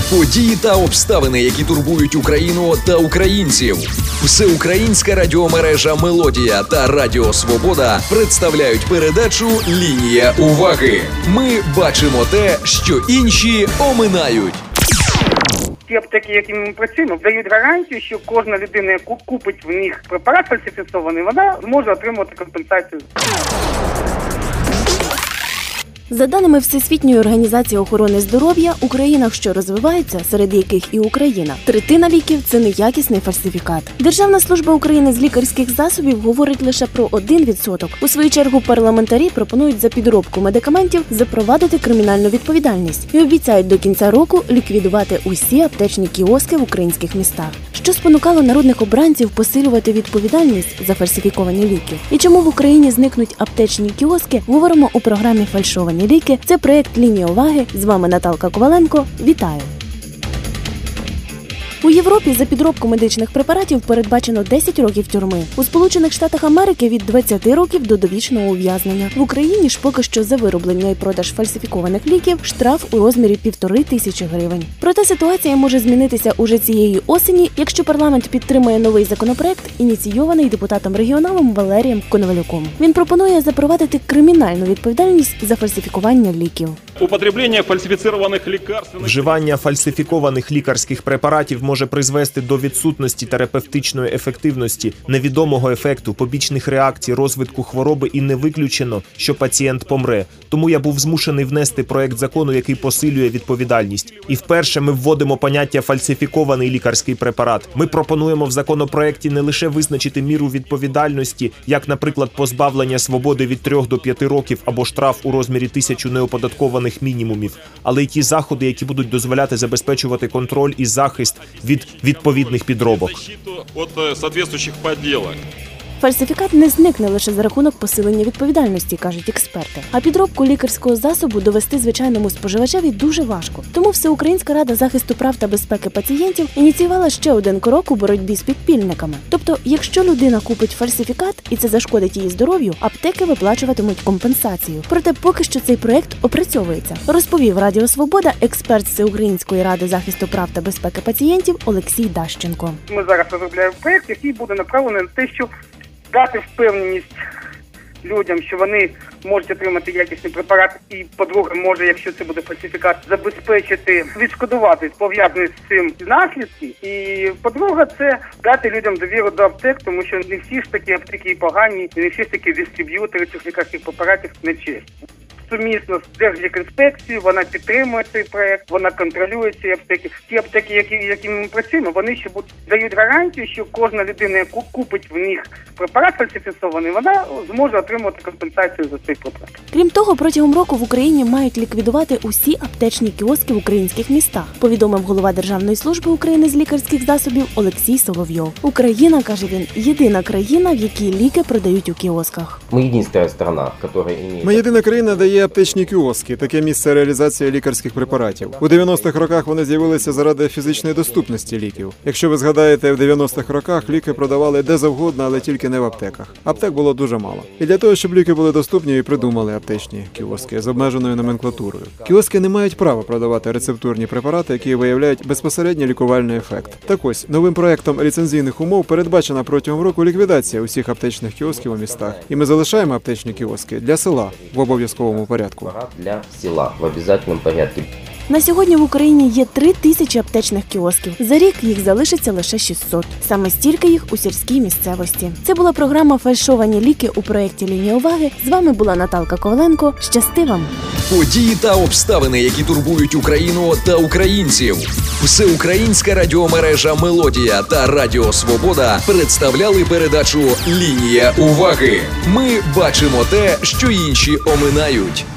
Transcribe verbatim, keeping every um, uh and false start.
Події та обставини, які турбують Україну та українців. Всеукраїнська радіомережа «Мелодія» та Радіо Свобода представляють передачу «Лінія уваги». Ми бачимо те, що інші оминають. Ті аптеки, якими ми працюємо, дають гарантію, що кожна людина, яку купить в них препарат фальсифікований, вона зможе отримати компенсацію. За даними Всесвітньої організації охорони здоров'я, у країнах, що розвиваються, серед яких і Україна, третина ліків – це неякісний фальсифікат. Державна служба України з лікарських засобів говорить лише про один відсоток. У свою чергу парламентарі пропонують за підробку медикаментів запровадити кримінальну відповідальність і обіцяють до кінця року ліквідувати усі аптечні кіоски в українських містах. Що спонукало народних обранців посилювати відповідальність за фальсифіковані ліки? І чому в Україні зникнуть аптечні кіоски, говоримо у програмі «Фальшовані ліки». Це проєкт «Лінія уваги». З вами Наталка Коваленко. Вітаю! У Європі за підробку медичних препаратів передбачено десять років тюрми. У Сполучених Штатах Америки – від двадцяти років до довічного ув'язнення. В Україні ж поки що за вироблення і продаж фальсифікованих ліків штраф у розмірі півтори тисячі гривень. Проте ситуація може змінитися уже цієї осені, якщо парламент підтримає новий законопроект, ініційований депутатом-регіоналом Валерієм Коновалюком. Він пропонує запровадити кримінальну відповідальність за фальсифікування ліків. Употреблення фальсифікованих лікарств... Вживання фальсифікованих лікарських препаратів може призвести до відсутності терапевтичної ефективності, невідомого ефекту, побічних реакцій, розвитку хвороби і не виключено, що пацієнт помре. Тому я був змушений внести проект закону, який посилює відповідальність. І вперше ми вводимо поняття «фальсифікований лікарський препарат». Ми пропонуємо в законопроекті не лише визначити міру відповідальності, як, наприклад, позбавлення свободи від трьох до п'яти років або штраф у розмірі тисячі неоподаткованих мінімумів, але й ті заходи, які будуть дозволяти забезпечувати контроль і захист від відповідних підробок. Фальсифікат не зникне лише за рахунок посилення відповідальності, кажуть експерти. А підробку лікарського засобу довести звичайному споживачеві дуже важко. Тому Всеукраїнська рада захисту прав та безпеки пацієнтів ініціювала ще один крок у боротьбі з підпільниками. Тобто, якщо людина купить фальсифікат і це зашкодить її здоров'ю, аптеки виплачуватимуть компенсацію. Проте поки що цей проект опрацьовується, розповів Радіо Свобода експерт Всеукраїнської ради захисту прав та безпеки пацієнтів Олексій Дащенко. Ми зараз розробляємо проект, який буде направлений на те, щоб дати впевненість людям, що вони можуть отримати якісний препарат і, по-друге, може, якщо це буде фальсифікат, забезпечити, відшкодувати пов'язані з цим наслідки. І, по-друге, це дати людям довіру до аптек, тому що не всі ж такі аптеки погані, не всі ж такі дистриб'ютори цих лікарських препаратів нечесні. Сумісно з Держлікінспекцією, вона підтримує цей проект, вона контролює ці аптеки. Ті аптеки, які, якими ми працюємо, вони ще будуть, дають гарантію, що кожна людина, яку купить в них препарат фальсифікований, вона зможе отримати компенсацію за цей препарат. Крім того, протягом року в Україні мають ліквідувати усі аптечні кіоски в українських містах, повідомив голова Державної служби України з лікарських засобів Олексій Соловйов. Україна, каже він, єдина країна, в якій ліки продають у кіосках. Ми єдина країна, яка має... Ми єдина країна, де є аптечні кіоски, таке місце реалізації лікарських препаратів. У дев'яностих роках вони з'явилися заради фізичної доступності ліків. Якщо ви згадаєте, в дев'яностих роках ліки продавали де завгодно, але тільки не в аптеках. Аптек було дуже мало. І для того, щоб ліки були доступні, і придумали аптечні кіоски з обмеженою номенклатурою. Кіоски не мають права продавати рецептурні препарати, які виявляють безпосередньо лікувальний ефект. Так ось, новим проектом ліцензійних умов передбачена протягом року ліквідація усіх аптечних кіосків у містах. І ми залишаємо аптечні кіоски для села в обов'язковому порядку. Для села в обов'язковому порядку. На сьогодні в Україні є три тисячі аптечних кіосків. За рік їх залишиться лише шістсот. Саме стільки їх у сільській місцевості. Це була програма «Фальшовані ліки» у проєкті «Лінія уваги». З вами була Наталка Коваленко. Щасти вам! Події та обставини, які турбують Україну та українців. Всеукраїнська радіомережа «Мелодія» та Радіо Свобода представляли передачу «Лінія уваги». Ми бачимо те, що інші оминають.